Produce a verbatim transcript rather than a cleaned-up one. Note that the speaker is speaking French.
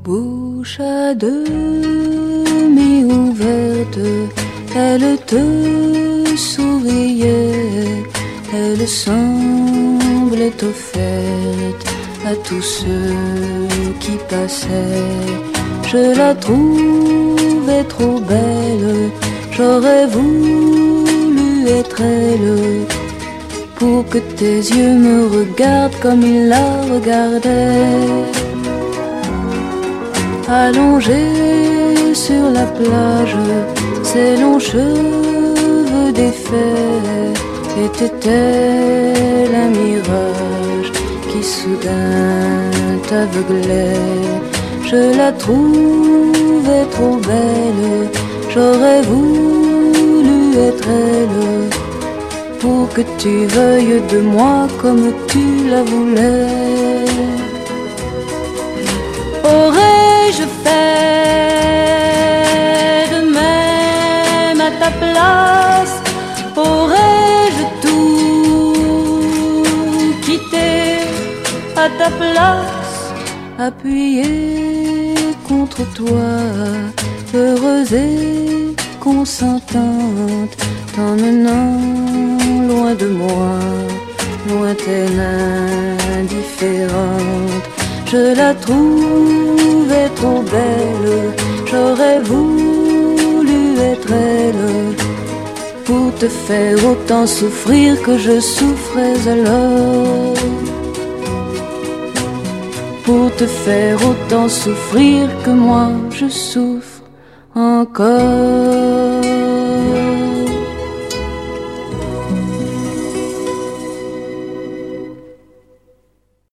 Bouche à demi ouverte, elle te souriait, elle semblait offerte à tous ceux qui passaient. Je la trouvais trop belle, j'aurais voulu être elle, pour que tes yeux me regardent comme ils la regardaient. Allongée sur la plage, ses longs cheveux défaits étaient-elle un mirage qui soudain t'aveuglait? Je la trouvais trop belle, j'aurais voulu être elle, pour que tu veuilles de moi comme tu la voulais. Aurais-je fait de même à ta place? Aurais-je tout quitté à ta place? Appuyé contre toi, heureuse et consentante, t'emmenant loin de moi, lointaine, indifférente. Je la trouvais trop belle, j'aurais voulu être elle, pour te faire autant souffrir que je souffrais alors. Pour te faire autant souffrir que moi je souffre encore.